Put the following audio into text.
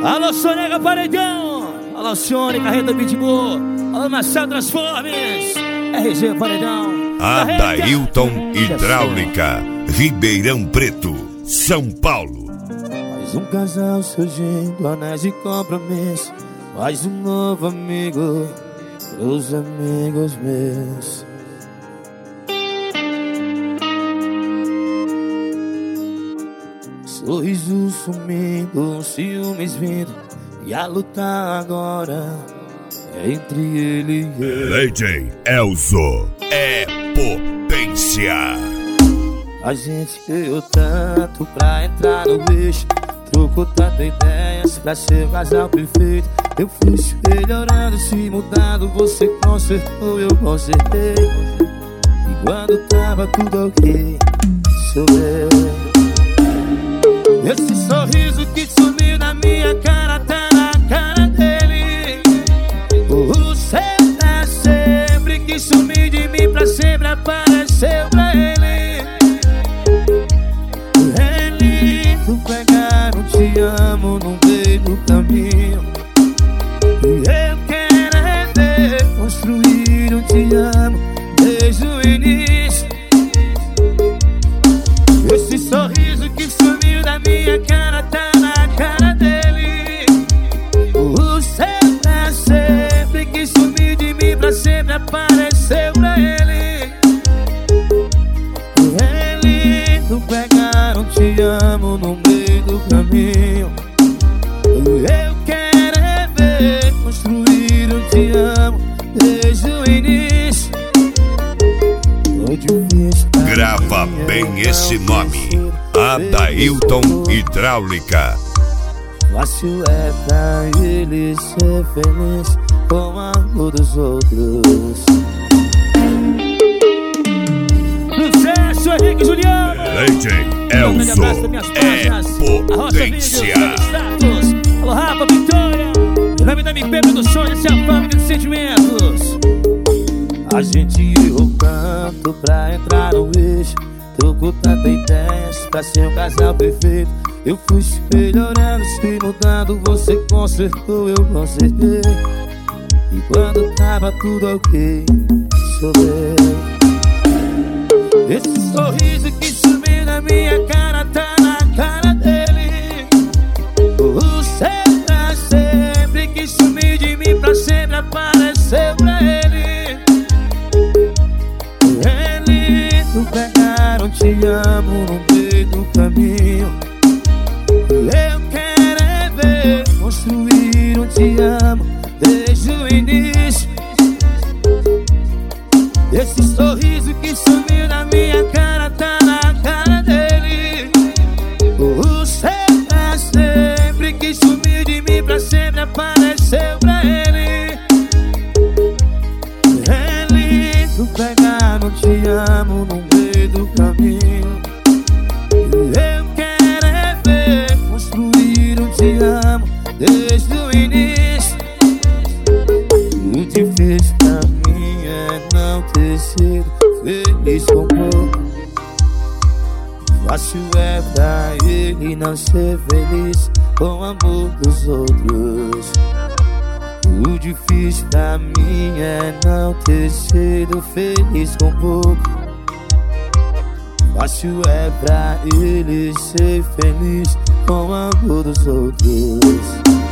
Alô, Sonega Paredão. Alô, Sônia, Carreta Pitbull. Alô, Marcelo Transformes. RG Paredão. Adailton Hidráulica, Ribeirão Preto, São Paulo. Mais um casal surgindo, anéis de compromisso. Mais um novo amigo pros amigos meus. Sorriso sumindo, ciúmes vindo, e a luta agora é entre ele e eu. DJ Elzo é potência. A gente ganhou tanto pra entrar no bicho, trocou tanta ideias pra ser o casal perfeito. Eu fui se melhorando, se mudando, você consertou, eu consertei. E quando tava tudo ok, choveu. Esse sorriso que sumiu na minha cara tá na cara dele. O seu pra sempre, que sumiu de mim pra sempre, apareceu pra ele. Ele tu pegar um te amo no meio do caminho. E eu quero é ver construir um te amo desde o início. Esse sorriso que sumiu da minha cara tá na cara dele. O seu pra sempre, que sumiu de mim pra sempre, apareceu pra ele. Ele tu pegaram, te amo no meio do caminho. Eu quero é ver construir um te amo desde o início. Foi difícil. Grava bem esse nome, Adailton Hidráulica. Fácil é pra ele ser feliz com o amor dos outros. Sucesso, Henrique Juliano. DJ Elzo é potência. Alô, Rafa, Vitória. Em nome da MP Produções, essa é a fábrica de sentimentos. A gente errou tanto pra entrar no eixo, trocou tanta ideias pra ser um casal perfeito. Eu fui se melhorando, se mudando, você consertou, eu consertei. E quando tava tudo ok, choveu. Esse sorriso que sumiu na minha cara tá na cara dele. O seu pra sempre, que sumiu de mim pra sempre, apareceu pra ele. Tu pegaram, te amo no meio do caminho. Eu quero é ver construir um te amo desde o início. Esse sorriso que sumiu na minha cara tá na cara dele. O seu pra sempre, que sumiu de mim pra sempre, apareceu pra ele. Ele tu pegaram, te amo no meio do caminho. Eu quero é ver construir um te amo desde o início. O difícil pra mim é não ter sido feliz com pouco. Fácil é pra ele não ser feliz com o amor dos outros. O difícil pra mim é não ter sido feliz com pouco. Fácil é pra ele ser feliz com o amor dos outros.